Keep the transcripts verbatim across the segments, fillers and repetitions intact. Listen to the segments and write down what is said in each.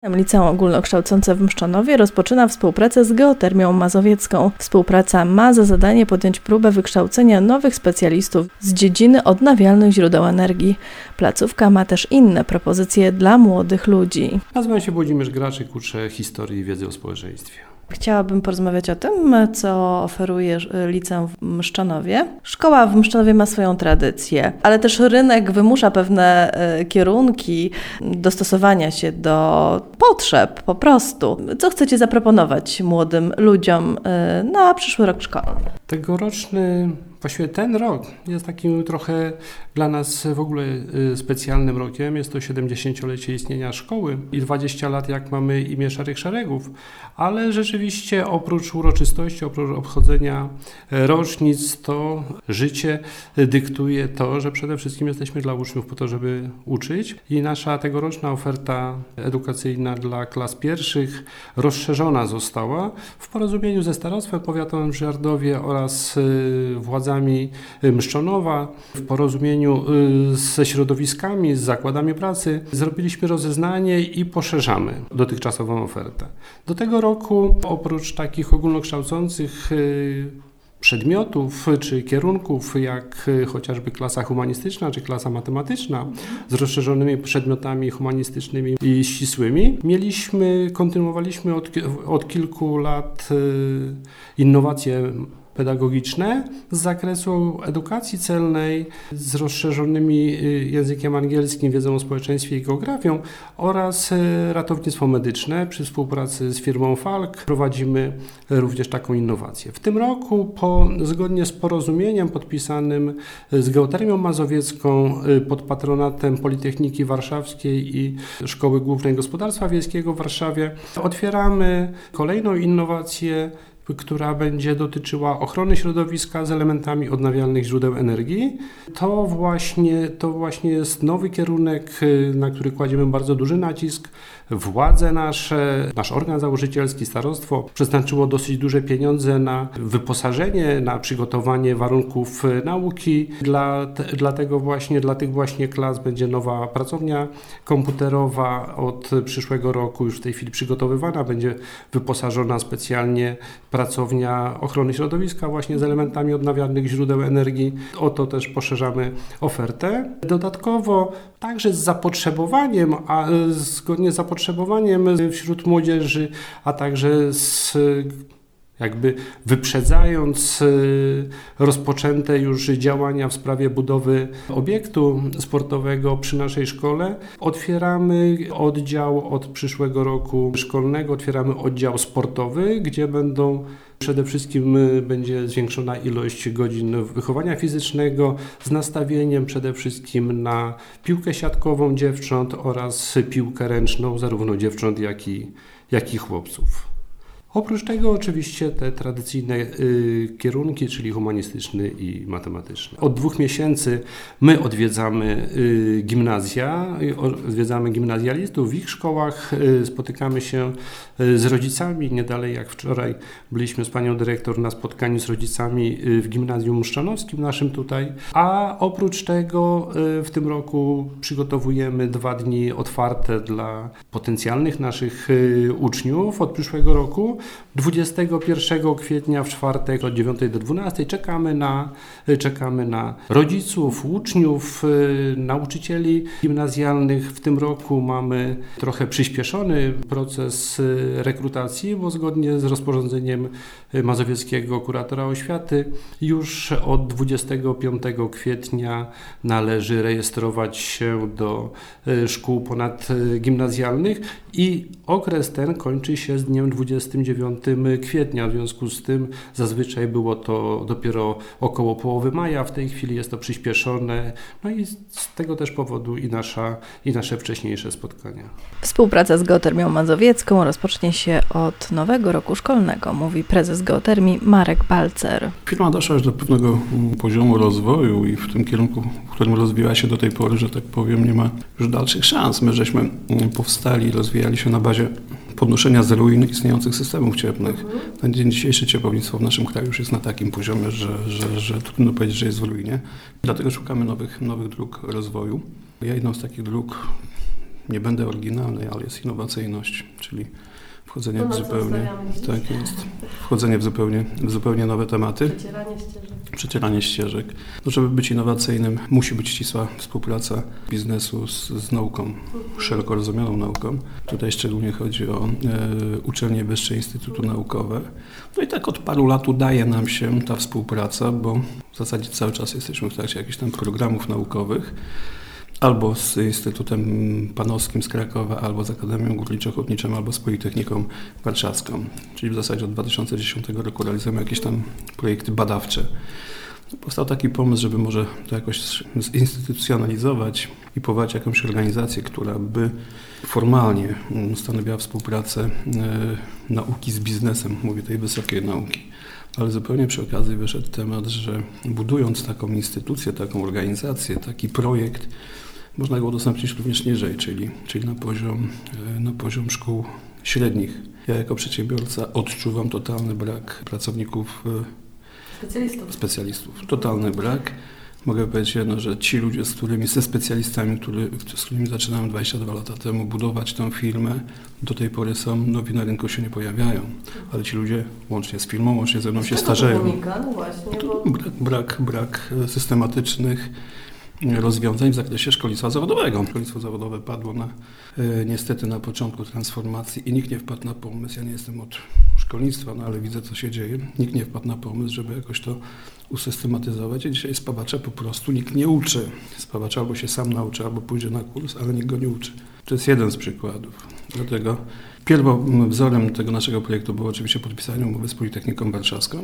Liceum Ogólnokształcące w Mszczonowie rozpoczyna współpracę z Geotermią Mazowiecką. Współpraca ma za zadanie podjąć próbę wykształcenia nowych specjalistów z dziedziny odnawialnych źródeł energii. Placówka ma też inne propozycje dla młodych ludzi. Nazywam się Włodzimierz Graczyk, uczę historii i wiedzy o społeczeństwie. Chciałabym porozmawiać o tym, co oferuje liceum w Mszczonowie. Szkoła w Mszczonowie ma swoją tradycję, ale też rynek wymusza pewne kierunki dostosowania się do potrzeb po prostu. Co chcecie zaproponować młodym ludziom na przyszły rok szkolny? Tegoroczny, właściwie ten rok jest takim trochę dla nas w ogóle specjalnym rokiem. Jest to siedemdziesięciolecie istnienia szkoły i dwadzieścia lat, jak mamy imię Szarych Szeregów, ale rzeczywiście oprócz uroczystości, oprócz obchodzenia rocznic, to życie dyktuje to, że przede wszystkim jesteśmy dla uczniów po to, żeby uczyć i nasza tegoroczna oferta edukacyjna dla klas pierwszych rozszerzona została w porozumieniu ze Starostwem Powiatowym w Żardowie oraz władzami Mszczonowa, w porozumieniu ze środowiskami, z zakładami pracy. Zrobiliśmy rozeznanie i poszerzamy dotychczasową ofertę. Do tego roku oprócz takich ogólnokształcących przedmiotów czy kierunków, jak chociażby klasa humanistyczna czy klasa matematyczna z rozszerzonymi przedmiotami humanistycznymi i ścisłymi, mieliśmy, kontynuowaliśmy od, od kilku lat innowacje pedagogiczne z zakresu edukacji celnej z rozszerzonymi językiem angielskim, wiedzą o społeczeństwie i geografią oraz ratownictwo medyczne. Przy współpracy z firmą Falk prowadzimy również taką innowację. W tym roku po, zgodnie z porozumieniem podpisanym z Geotermią Mazowiecką pod patronatem Politechniki Warszawskiej i Szkoły Głównej Gospodarstwa Wiejskiego w Warszawie otwieramy kolejną innowację, która będzie dotyczyła ochrony środowiska z elementami odnawialnych źródeł energii. To właśnie, to właśnie jest nowy kierunek, na który kładziemy bardzo duży nacisk. Władze nasze, nasz organ założycielski, starostwo, przeznaczyło dosyć duże pieniądze na wyposażenie, na przygotowanie warunków nauki. Dla, te, dla tego właśnie, dla tych właśnie klas będzie nowa pracownia komputerowa od przyszłego roku, już w tej chwili przygotowywana, będzie wyposażona specjalnie pracownia ochrony środowiska właśnie z elementami odnawialnych źródeł energii. O to też poszerzamy ofertę. Dodatkowo także z zapotrzebowaniem, a zgodnie z zapotrzebowaniem wśród młodzieży, a także z jakby wyprzedzając rozpoczęte już działania w sprawie budowy obiektu sportowego przy naszej szkole, otwieramy oddział od przyszłego roku szkolnego, otwieramy oddział sportowy, gdzie będą przede wszystkim będzie zwiększona ilość godzin wychowania fizycznego z nastawieniem przede wszystkim na piłkę siatkową dziewcząt oraz piłkę ręczną zarówno dziewcząt, jak i, jak i chłopców. Oprócz tego oczywiście te tradycyjne y, kierunki, czyli humanistyczny i matematyczny. Od dwóch miesięcy my odwiedzamy y, gimnazja, y, odwiedzamy gimnazjalistów w ich szkołach, y, spotykamy się y, z rodzicami. Nie dalej jak wczoraj byliśmy z panią dyrektor na spotkaniu z rodzicami y, w gimnazjum mszczanowskim naszym tutaj. A oprócz tego y, w tym roku przygotowujemy dwa dni otwarte dla potencjalnych naszych y, uczniów od przyszłego roku. dwudziestego pierwszego kwietnia w czwartek od dziewiątej do dwunastej czekamy na, czekamy na rodziców, uczniów, nauczycieli gimnazjalnych. W tym roku mamy trochę przyspieszony proces rekrutacji, bo zgodnie z rozporządzeniem mazowieckiego kuratora oświaty już od dwudziestego piątego kwietnia należy rejestrować się do szkół ponadgimnazjalnych i okres ten kończy się z dniem dwudziestego dziewiątego kwietnia. W związku z tym zazwyczaj było to dopiero około połowy maja, w tej chwili jest to przyspieszone, no i z tego też powodu i, nasza, i nasze wcześniejsze spotkania. Współpraca z Geotermią Mazowiecką rozpocznie się od nowego roku szkolnego, mówi prezes Geotermii Marek Balcer. Firma doszła już do pewnego poziomu rozwoju i w tym kierunku, w którym rozwijała się do tej pory, że tak powiem, nie ma już dalszych szans. My żeśmy powstali i rozwijali się na bazie podnoszenia z ruin istniejących systemów cieplnych. Na dzień dzisiejszy ciepłownictwo w naszym kraju już jest na takim poziomie, że, że, że trudno powiedzieć, że jest w ruinie. Dlatego szukamy nowych, nowych dróg rozwoju. Ja jedną z takich dróg nie będę oryginalny, ale jest innowacyjność, czyli wchodzenie to w zupełnie, tak jest, wchodzenie w zupełnie, w zupełnie nowe tematy. Przecieranie ścieżek. Przecieranie ścieżek. No, żeby być innowacyjnym, musi być ścisła współpraca biznesu z, z nauką, mhm. szeroko rozumianą nauką. Tutaj szczególnie chodzi o e, uczelnie wyższe, instytuty naukowe. No i tak od paru lat udaje nam się ta współpraca, bo w zasadzie cały czas jesteśmy w trakcie jakichś tam programów naukowych. Albo z Instytutem Panowskim z Krakowa, albo z Akademią Górniczo-Hutniczą, albo z Politechniką Warszawską. Czyli w zasadzie od dwa tysiące dziesiątego roku realizujemy jakieś tam projekty badawcze. Powstał taki pomysł, żeby może to jakoś zinstytucjonalizować i powołać jakąś organizację, która by formalnie stanowiła współpracę e, nauki z biznesem, mówię tej wysokiej nauki. Ale zupełnie przy okazji wyszedł temat, że budując taką instytucję, taką organizację, taki projekt, można go udostępnić również niżej, czyli, czyli na poziom, na poziom szkół średnich. Ja jako przedsiębiorca odczuwam totalny brak pracowników, specjalistów. specjalistów. Totalny brak. Mogę powiedzieć jedno, że ci ludzie, z którymi, ze specjalistami, który, z którymi zaczynałem dwadzieścia dwa lata temu budować tę firmę, do tej pory są nowi na rynku się nie pojawiają. Ale ci ludzie, łącznie z firmą, łącznie ze mną się starzeją. To wynika? No właśnie, bo... brak, brak, brak systematycznych rozwiązań w zakresie szkolnictwa zawodowego. Szkolnictwo zawodowe padło na, e, niestety na początku transformacji i nikt nie wpadł na pomysł, ja nie jestem od szkolnictwa, no ale widzę, co się dzieje, nikt nie wpadł na pomysł, żeby jakoś to usystematyzować i dzisiaj spawacza po prostu nikt nie uczy. Spawacza albo się sam nauczy, albo pójdzie na kurs, ale nikt go nie uczy. To jest jeden z przykładów. Dlatego pierwowzorem tego naszego projektu było oczywiście podpisanie umowy z Politechniką Warszawską,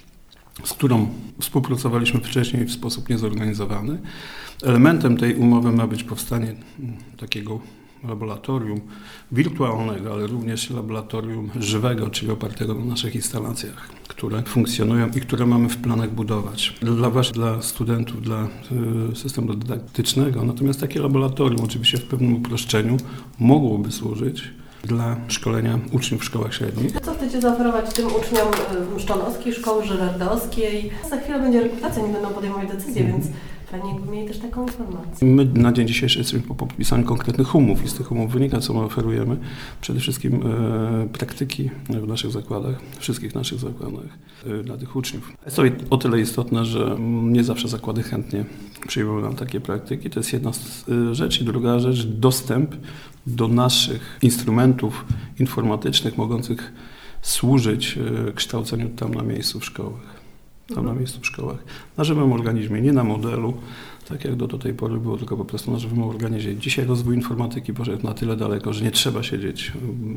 z którą współpracowaliśmy wcześniej w sposób niezorganizowany. Elementem tej umowy ma być powstanie takiego laboratorium wirtualnego, ale również laboratorium żywego, czyli opartego na naszych instalacjach, które funkcjonują i które mamy w planach budować. Dla, właśnie dla studentów, dla y, systemu dydaktycznego. Natomiast takie laboratorium, oczywiście w pewnym uproszczeniu, mogłoby służyć dla szkolenia uczniów w szkołach średnich. Co chcecie zaoferować tym uczniom Mszczonowskiej, Szkoły Żyrardowskiej? Za chwilę będzie rekrutacja, nie będą podejmować decyzje, mm. więc fajnie jakby mieli też taką informację. My na dzień dzisiejszy jesteśmy po podpisaniu konkretnych umów i z tych umów wynika, co my oferujemy. Przede wszystkim e, praktyki w naszych zakładach, wszystkich naszych zakładach e, dla tych uczniów. Jest to o tyle istotne, że nie zawsze zakłady chętnie przyjmują nam takie praktyki. To jest jedna z e, rzeczy. Druga rzecz, dostęp do naszych instrumentów informatycznych mogących służyć e, kształceniu tam na miejscu w szkołach. Tam na miejscu w szkołach, na żywym organizmie, nie na modelu, tak jak do, do tej pory było, tylko po prostu na żywym organizmie. Dzisiaj rozwój informatyki poszedł na tyle daleko, że nie trzeba siedzieć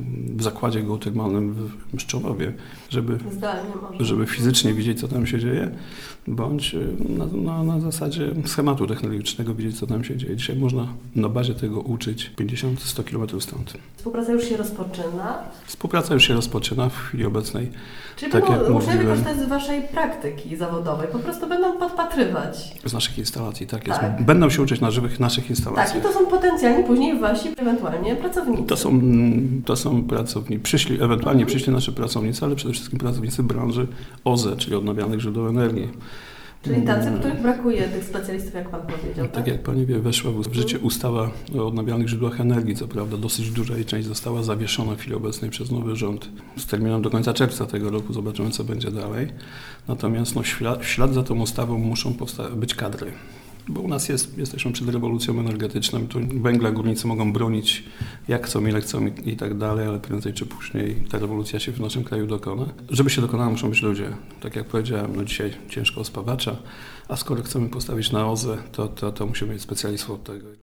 w zakładzie geotermalnym w Mszczonowie, żeby, żeby fizycznie widzieć, co tam się dzieje, bądź na, na, na zasadzie schematu technologicznego widzieć, co tam się dzieje. Dzisiaj można na bazie tego uczyć pięćdziesiąt do stu kilometrów stąd. Współpraca już się rozpoczyna? Współpraca już się rozpoczyna w chwili obecnej. Czyli tak będą jak uczniowie korzystać z waszej praktyki zawodowej, po prostu będą podpatrywać. Z naszych instalacji, tak jest. Tak. Będą się uczyć na żywych naszych instalacjach. Tak, i to są potencjalni później wasi ewentualnie pracownicy. To są, to są pracownicy, przyszli, ewentualnie przyszli nasze pracownicy, ale przede wszystkim pracownicy branży O Z E, czyli odnawialnych źródeł energii. Czyli tacy, których brakuje tych specjalistów, jak pan powiedział, tak? Tak jak pani wie, weszła w życie ustawa o odnawialnych źródłach energii, co prawda dosyć duża jej część została zawieszona w chwili obecnej przez nowy rząd z terminem do końca czerwca tego roku, zobaczymy, co będzie dalej. Natomiast no, w ślad, w ślad za tą ustawą muszą powsta- być kadry. Bo u nas jest, jesteśmy przed rewolucją energetyczną, tu węgla górnicy mogą bronić jak chcą, ile chcą i, i tak dalej, ale prędzej czy później ta rewolucja się w naszym kraju dokona. Żeby się dokonała, muszą być ludzie. Tak jak powiedziałem, no dzisiaj ciężko o spawacza, a skoro chcemy postawić na O Z E, to, to, to musimy mieć specjalistów od tego.